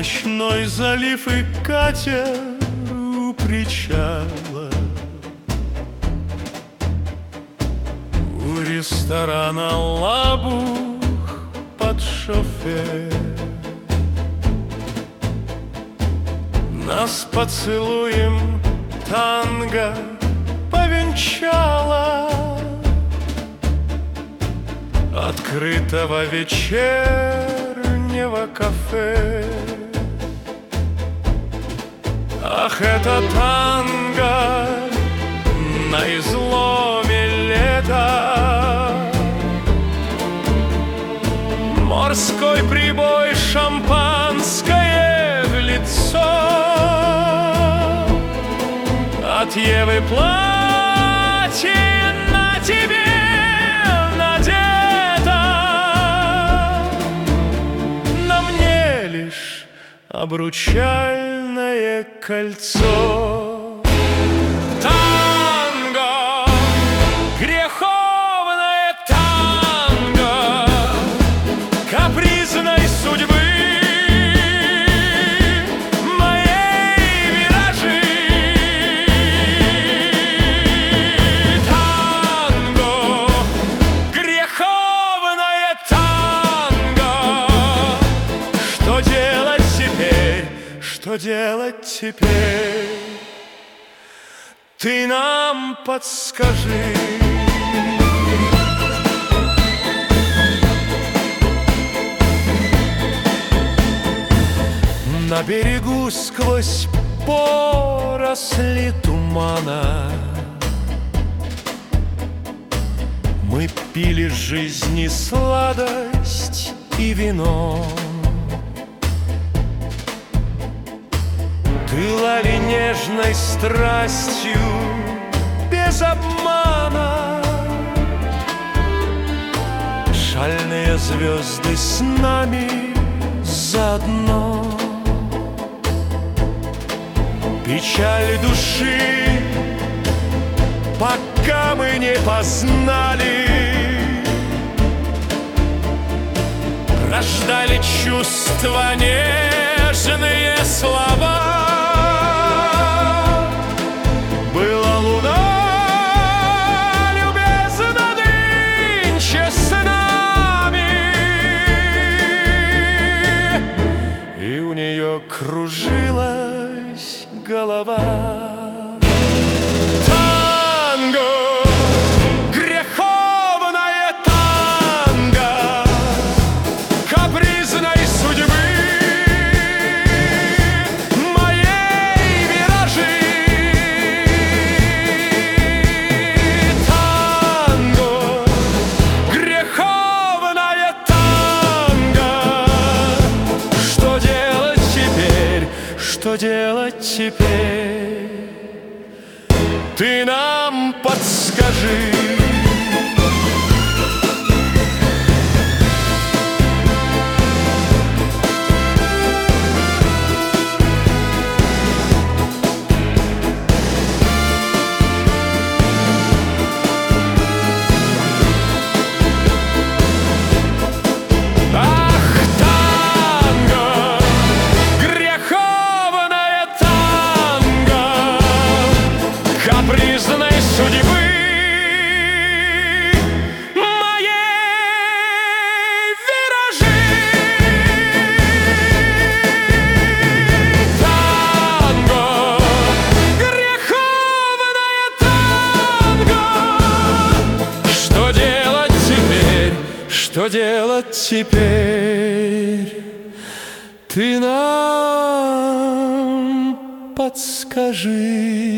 Ночной залив и катер у причала, у ресторана лабух под шофе. Нас поцелуем танго повенчала открытого вечернего кафе. Ах, это танго на изломе лета, морской прибой, шампанское в лицо, от Евы платье на тебе надето, на мне лишь обручальное кольцо. Танго, греховное танго капризной судьбы, моей виражи. Танго, греховное танго, что делать теперь? Что делать теперь? Ты нам подскажи. На берегу сквозь поросли тумана мы пили жизни сладость и вино. Пылали нежной страстью без обмана, шальные звезды с нами заодно. Печаль души пока мы не познали, рождали чувства, нежные слова. Была луна любезна нынче с нами, и у нее кружилась голова. Что делать теперь? Ты нам подскажи. Капризной судьбы моей виражи. Танго, греховное танго. Что делать теперь? Что делать теперь? Ты нам подскажи.